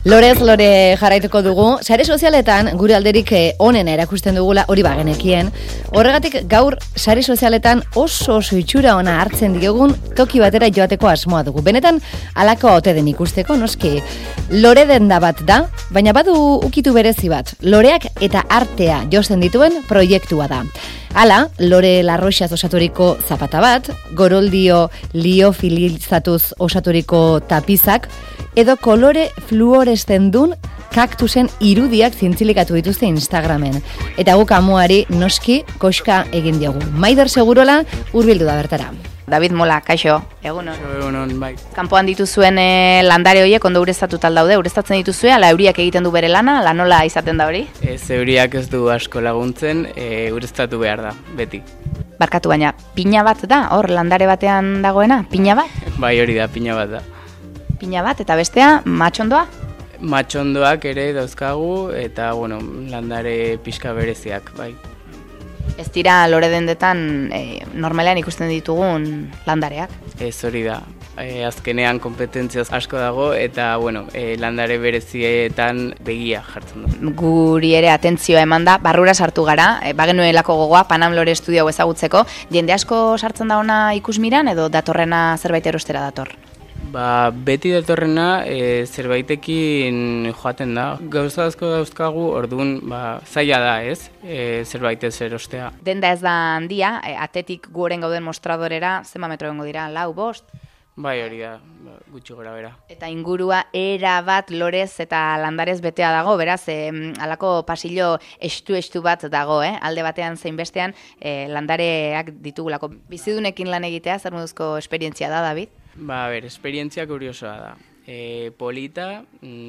Lorez lore jarraituko dugu, sare sozialetan gure alderik onena erakusten dugula, hori bagenekien. Horregatik gaur sare sozialetan oso itxura ona hartzen diogun toki batera joateko asmoa dugu. Benetan halako ote den ikusteko, noski. Lore denda bat da, baina badu ukitu berezi bat. Loreak eta artea josten dituen proiektua da. Hala, Lore Larroxaz osaturiko zapata bat, goroldio liofilizatuz osaturiko tapizak, edo kolore fluoreszendun kaktusen irudiak zintzilikatu dituzte Instagramen. Eta guk amuari noski koska egin diogu. Maider Segurola hurbildu da bertara. David Mola, kaixo, egunon. Egunon, bai. Kanpoan dituzuen landare horiek ondo ureztatuta daude, ureztatzen dituzue, ala euriak egiten du bere lana, ala nola izaten da hori? Ez euriak ez du asko laguntzen, ureztatu behar da, beti. Barkatu baina, pina bat da, hor landare batean dagoena, pina bat? Bai, hori da, pina bat da. Pina bat, eta bestea, matxondoa? Matxondoak ere dauzkagu, eta, bueno, landare pixka bereziak, bai. Ez dira lore dendetan normalean ikusten ditugun landareak? Ez hori da. Azkenean kompetentziaz asko dago eta bueno, landare berezietan begia jartzen du. Guri ere atentzioa eman da, barrura sartu gara, bagenuelako gogoa Panam Lore Estudio hau ezagutzeko. Jende asko sartzen da ona ikusmiran edo datorrena zerbait erostera dator? Beti datorrena zerbaitekin joaten da. Gauza asko dauzkagu, orduan zaila da, ez? Zerbait ez erostea. Denda ez da handia, atetik guren gauden mostradorera, zenba metro egongo dira, 4, 5? Bai, hori da, gutxi gora bera. Eta ingurua era bat lorez eta landarez betea dago, beraz, halako pasillo estu bat dago, alde batean zein bestean landareak ditugulako. Bizidunekin lan egitea, zer moduzko esperientzia da, David? Esperientzia kuriosoa da. Polita,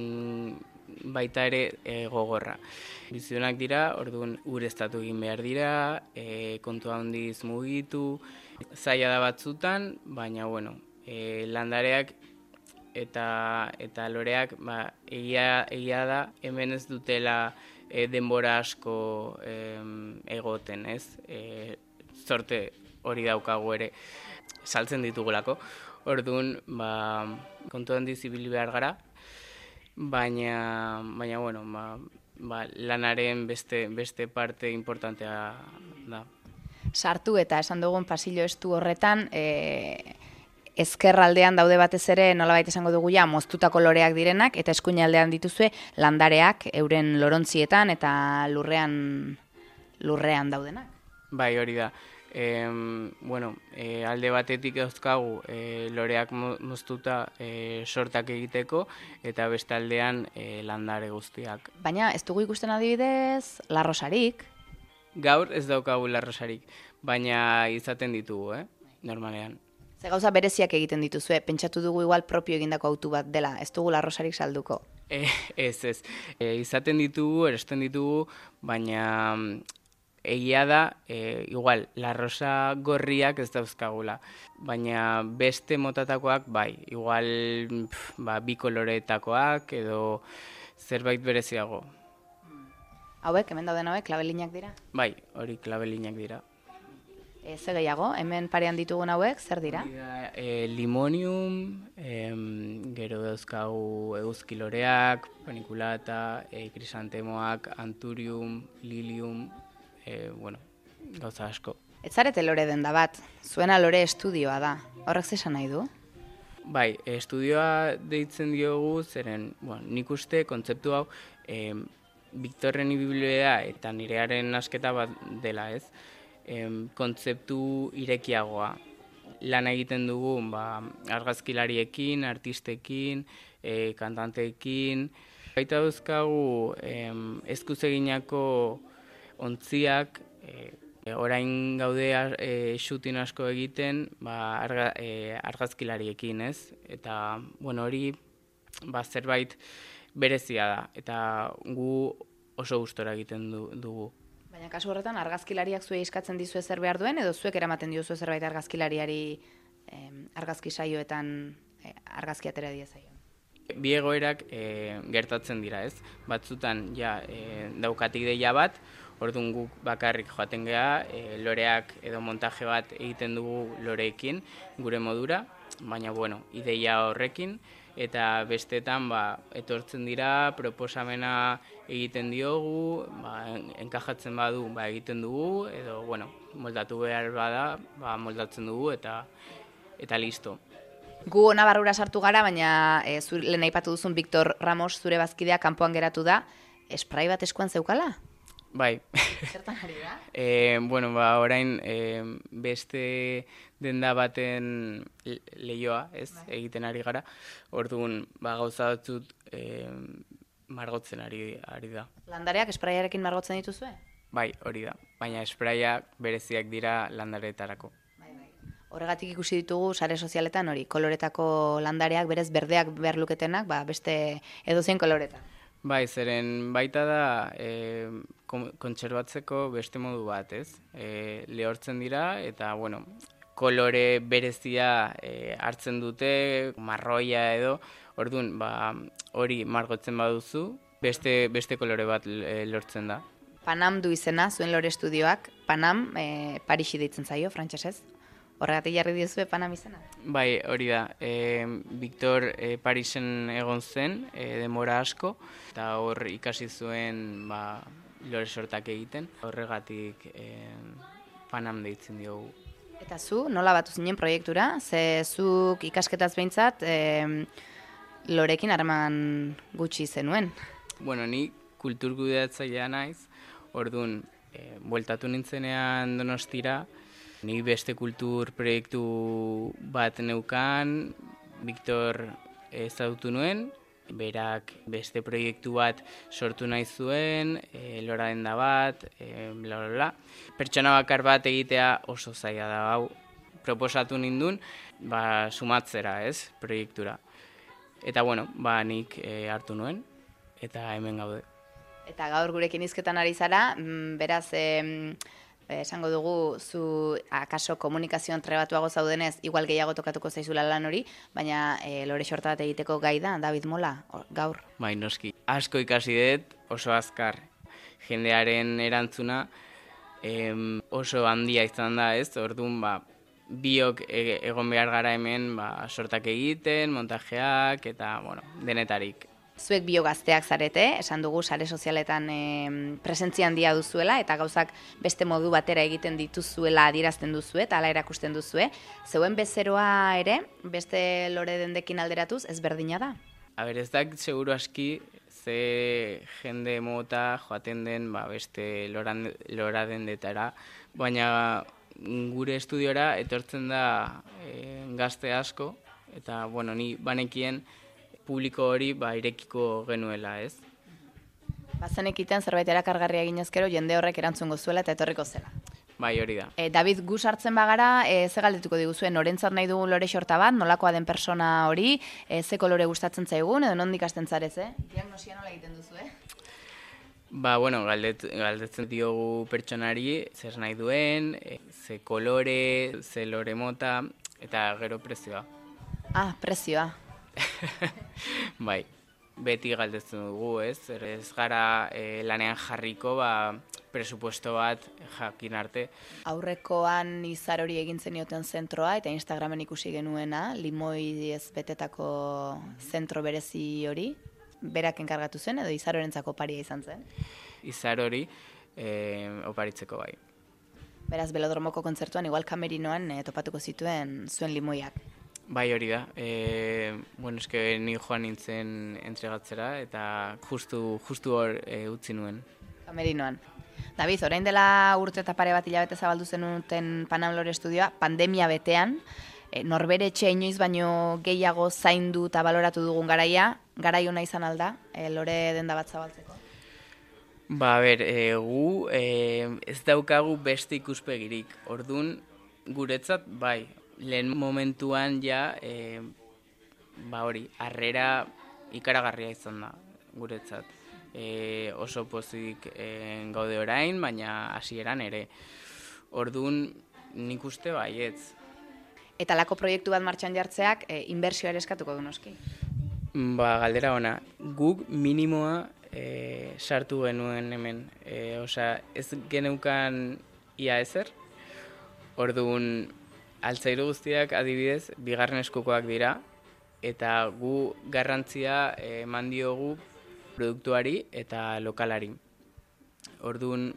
baita ere gogorra. Bizidunak dira, orduan ureztatu egin behar dira, kontua handiz mugitu, zaila da batzutan, baina, bueno, landareak eta loreak egia da hemen ez dutela denbora asko egoten, ez? Zorte hori daukagu ere saltzen ditugulako. Orduan, kontu handiz ibili behar gara, baina bueno, lanaren beste parte importantea da. Sartu eta esan dugun pasillo estu horretan, ezkerraldean daude batez ere nolabait esango dugu ja moztutako loreak direnak eta eskuinaldean dituzue landareak euren lorontzietan eta lurrean daudenak. Bai, hori da. Alde batetik dauzkagu loreak moztuta sortak egiteko eta beste aldean landare guztiak. Baina ez dugu ikusten adibidez larrosarik? Gaur ez daukagu larrosarik, baina izaten ditugu, normalean. Ze gauza bereziak egiten dituzue, pentsatu dugu igual propio egindako autu bat dela, ez dugu larrosarik salduko? Ez. Izaten ditugu, erosten ditugu, baina egia da, igual, larrosa gorriak ez dauzkagula, baina beste motatakoak bai, igual bi koloreetakoak edo zerbait bereziago. Hauek, hemen dauden hauek, klabelinak dira? Bai, hori klabelinak dira. Ze gehiago, hemen parean ditugun hauek, zer dira? Limonium, gero dauzkagu eguzkiloreak, panikulata, krisantemoak, anturium, lilium, gauza asko. Ez zarete lore denda bat, zuena Lore Estudioa da, horrek zesan nahi du? Bai, estudioa deitzen diogu, zeren, nik uste kontzeptu hau, Victorren biblioa eta nirearen asketa bat dela, ez? Kontzeptu irekiagoa. Lan egiten dugu argazkilariekin, artistekin, kantanteekin. Baita dauzkagu eskuz eginako ontziak, orain gaude shooting asko egiten argazkilariekin, ez? Eta hori zerbait berezia da, eta gu oso gustora egiten dugu. Baina kasu horretan argazkilariak zuei eskatzen dizue zer behar duen, edo zuek eramaten diozu zerbait argazkilariari argazki saioetan argazki atera diezaio? Bi egoerak gertatzen dira, ez? Batzutan daukatik deia bat, orduan guk bakarrik joaten geha, loreak edo montaje bat egiten dugu loreekin, gure modura, baina ideia horrekin, eta bestetan etortzen dira, proposamena egiten diogu, enkajatzen badu egiten dugu, edo moldatu behar bada, moldatzen dugu eta listo. Gu ona barrura sartu gara, baina lehen aipatu duzun Victor Ramos zure bazkidea kanpoan geratu da, esprai bat eskuan zeukala? Bai. Zertan ari da? Orain beste denda baten lehioa, egiten ari gara. Orduan, gauza batzut margotzen ari da. Landareak espraiarekin margotzen dituzue? Bai, hori da. Baina espraiak bereziak dira landareetarako. Horregatik ikusi ditugu sare sozialetan hori, koloretako landareak berez berdeak behar luketenak, beste edozein koloretan. Bai, zeren baita da kontserbatzeko beste modu bat, lehortzen dira eta, kolore berezia hartzen dute, marroia edo, orduan, hori margotzen baduzu, beste kolore bat lortzen da. Panam du izena, zuen lore estudioak, Panam, Parixi deitzen zaio, frantsesez. Horregatik jarri diozue Panam izena? Bai, hori da. Victor Parisen egon zen, denbora asko, eta hor ikasi zuen lore sortak egiten. Horregatik Panam deitzen diogu. Eta zu, nola batu zinen proiektura? Ze zuk ikasketaz behintzat lorekin harreman gutxi zenuen. Ni kulturkudeatzailea naiz, orduan, bueltatu nintzenean Donostira, ni beste kultur proiektu bat neukan, Victor ezagutu nuen, berak beste proiektu bat sortu nahi zuen, lora denda bat, bla bla bla. Pertsona bakar bat egitea oso zaila da, proposatu nindun, sumatzera, proiektura. Eta nik hartu nuen, eta hemen gaude. Eta gaur gurekin hizketan ari zara, beraz, esango dugu, zu akaso komunikazioan trebatuago zaudenez, igual gehiago tokatuko zaizula lan hori, baina lore sorta bat egiteko gai da, David Mola, gaur. Bai, noski. Asko ikasi dut, oso azkar. Jendearen erantzuna oso handia izan da, orduan, biok egon behar gara hemen, sortak egiten, montajeak, eta, denetarik. Zuek biogazteak zarete, esan dugu sare sozialetan presentzia handia duzuela eta gauzak beste modu batera egiten dituzuela adierazten duzue eta hala erakusten duzue. Zeuen bezeroa ere, beste lore dendekin alderatuz, ezberdina da? Ez da, seguru aski, ze jende mota joaten den beste lora dendetara, baina gure estudiora etortzen da gazte asko, eta ni banekien publiko hori irekiko genuela, Bazenekiten zerbait erakargarria egin ezkero jende horrek erantzungo zuela eta etorriko zela. Bai, hori da. David, gu sartzen bagara, ze galdetuko diguzuen, norentzat nahi dugun lore sorta bat, nolakoa den persona hori, ze kolore gustatzen zaigun, edo nondik hasten zarez, Diagnosia nola egiten duzu, Galdetzen diogu pertsonari, zer nahi duen, ze kolore, ze lore mota, eta gero prezioa. Prezioa. Bai, beti galdetzen dugu, ez gara lanean jarriko, presupuesto bat jakin arte. Aurrekoan izar hori egin zenioten zentroa, eta Instagramen ikusi genuena, limoi ez betetako zentro berezi hori, berak enkargatu zen, edo izar horentzako oparia izan zen? Izar hori oparitzeko bai. Beraz, Belodromoko kontzertuan, igual kamerinoan topatuko zituen zuen limoiak. Bai, hori da. Ni joan nintzen entregatzera eta justu hor utzi nuen. Kamerinoan. David, orain dela urte eta pare bat hilabete zabaldu zenuten Panam Lore Estudioa, pandemia betean, norbere etxe inoiz baino gehiago zaindu eta baloratu dugun garai ona izan alda, lore denda bat zabaltzeko? Gu ez daukagu beste ikuspegirik. Orduan, guretzat, bai, lehen momentuan harrera ikaragarria izan da, guretzat. Oso pozik gaude orain, baina hasieran ere. Orduan, nik uste baietz. Eta lako proiektu bat martxan jartzeak, inbertsioa ere eskatuko du noski? Galdera ona, guk minimoa sartu genuen hemen. Ez geneukan ia ezer. Orduan, altzairu guztiak adibidez, bigarren eskukoak dira, eta gu garrantzia eman diogu produktuari eta lokalari. Orduan,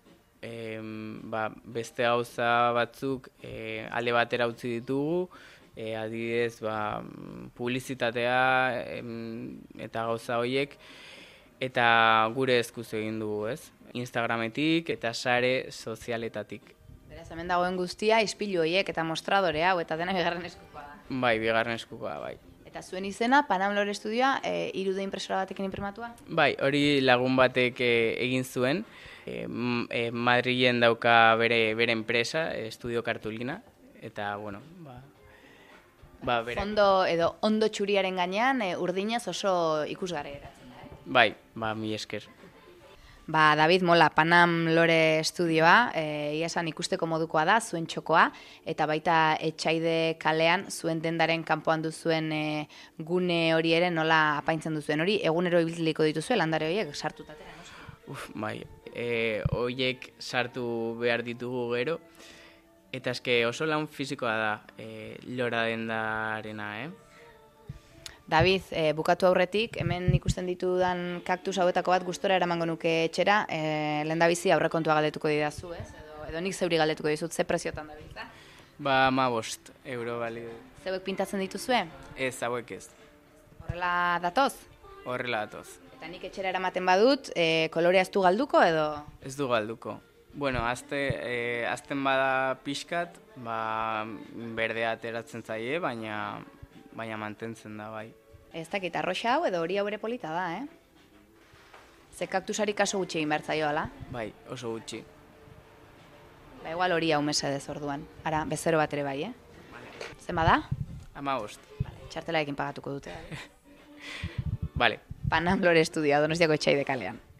beste gauza batzuk alde batera utzi ditugu, adibidez, publizitatea eta gauza horiek, eta gure eskuz egin dugu, ez? Instagrametik eta sare sozialetatik. Beraz, hemen dagoen guztia, ispilu horiek eta mostradore hau, eta dena bigarren eskukoa da. Bai, bigarren eskukoa, bai. Eta zuen izena, Panam Lore Estudioa, 3D impresora batekin inprimatua? Bai, hori lagun batek egin zuen. Madrilen dauka bere enpresa, Estudio Cartulina, eta, bueno, berak. Fondo edo ondo txuriaren gainean, urdinez oso ikusgarri geratzen da, Bai, mi esker. David Mola, Panam Lore Estudioa, ia esan ikusteko modukoa da, zuen txokoa, eta baita Etxaide kalean, zuen dendaren kanpoan duzuen gune hori ere nola apaintzen duzuen hori, egunero ibiltzeliko dituzue, landare horiek, sartutatera, no? Bai, horiek sartu behar ditugu gero, eta eske oso lan fisikoa da lora dendarena, David, bukatu aurretik, hemen ikusten ditudan kaktus hauetako bat gustora eramango nuke etxera, lehendabizi aurrekontua galdetuko didazu, ez? Edo nik zeuri galdetuko dizut, ze preziotan dabiltza? 15 euro balio. Zeuek pintatzen dituzue? Ez, hauek ez. Horrela datoz? Horrela datoz. Eta nik etxera eramaten badut, kolorea ez du galduko edo? Ez du galduko. Bueno, azten bada pixkat, berdea ateratzen zaie, baina mantentzen da, bai. Ez dakit, arroxa hau edo hori hau ere polita da, Ze kaktusari kaso gutxi egin behar zaio, ala? Bai, oso gutxi. Igual hori hau mesedez orduan. Ara, bezero bat ere bai, Zen bada? 15. Txartelarekin pagatuko dute. Vale. Panam Lore Estudioa, Donostiako Etxaide kalean.